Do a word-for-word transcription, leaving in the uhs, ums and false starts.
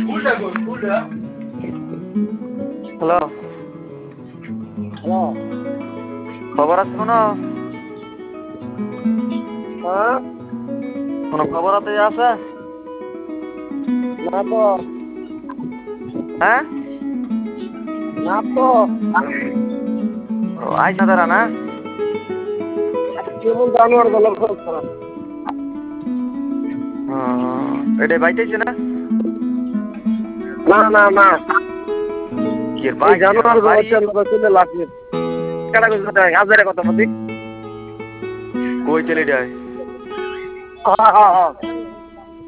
Hello hello. খবর আছে কোনো? হ্যাঁ? কোনো খবর আছে আছে? না তো। হ্যাঁ? না তো। ও আইস না তারা না? কেমন জানোয়ার গেল খরচ করা? ও এটা বাইতেছে না? না না না। কি এর এই বাইক জানোয়ার গুলো বাড়ি চলে চলে লাগবে। কেডা কইছে তাই হাজারে কত মতি? কই চলে যায়? হ্যাঁ হ্যাঁ হ্যাঁ।